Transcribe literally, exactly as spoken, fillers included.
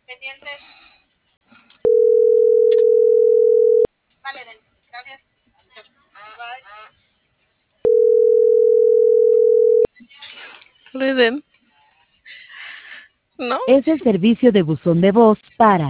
Pendientes. Vale, Den. Gracias. Bye. Reden. ¿No? Es el servicio de buzón de voz para